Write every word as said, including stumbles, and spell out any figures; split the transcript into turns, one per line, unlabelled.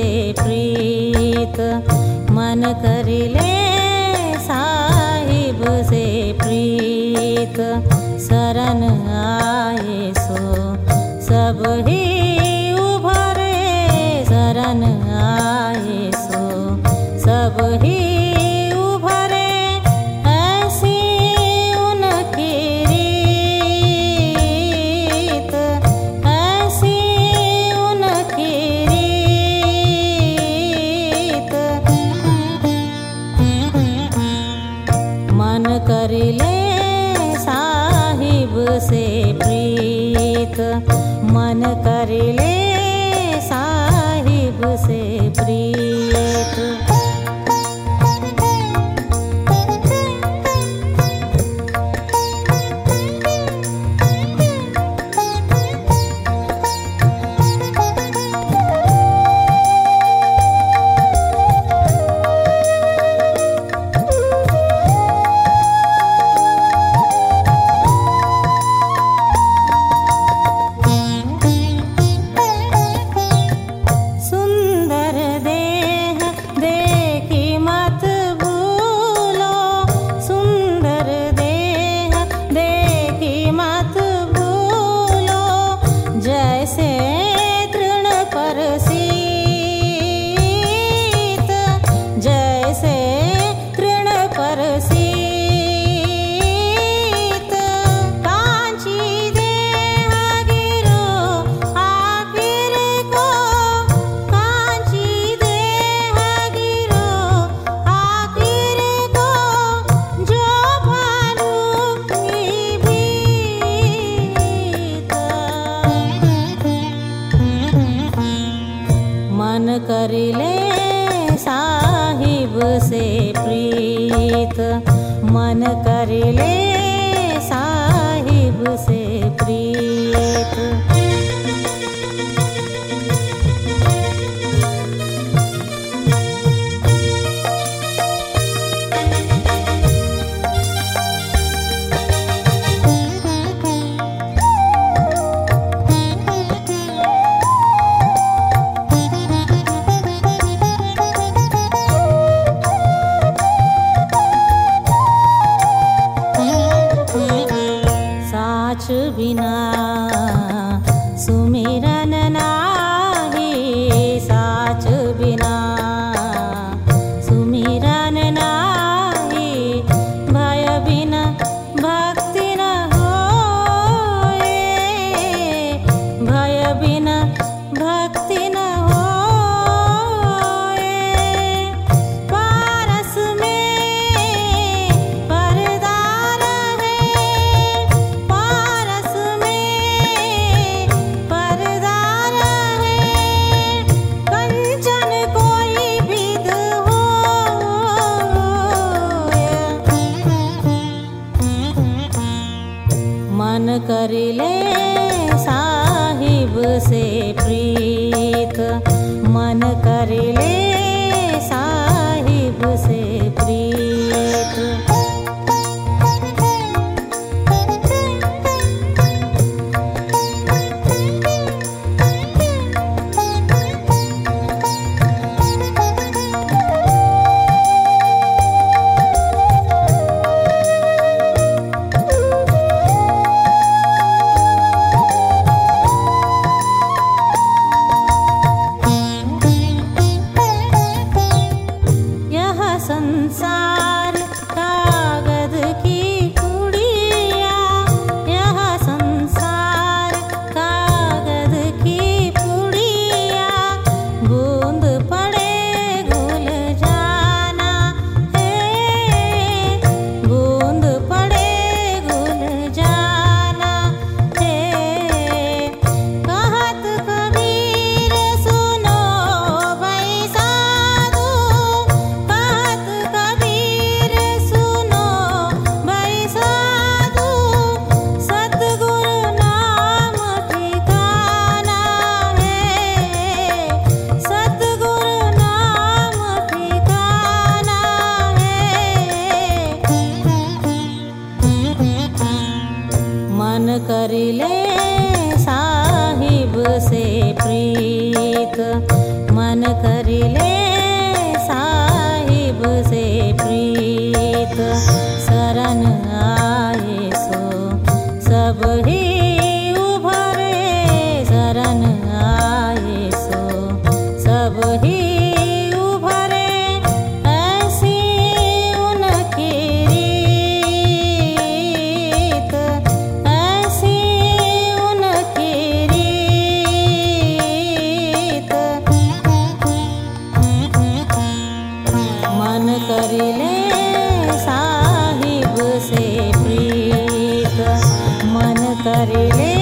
प्रीत मन करिले साहिब से प्रीत शरण आए सो सब ही उभरे शरण आए सो सब ही उभरे ऐसी उनकी रीत ऐसी उनकी रीत मन करिले साहिब से प्रीत मन करिले साहिब से प्रीत मन करिले साहिब से प्रीत मन करिले साहिब से प्रीत बिना सुमिरन नाही साच बिना सुमिरन नाही भय बिना भक्ति न होए भय बिना भक्ति न होए पारस में परदार है मन करिले साहिब से प्रीत मन करिले साहिब से प्रीत करिले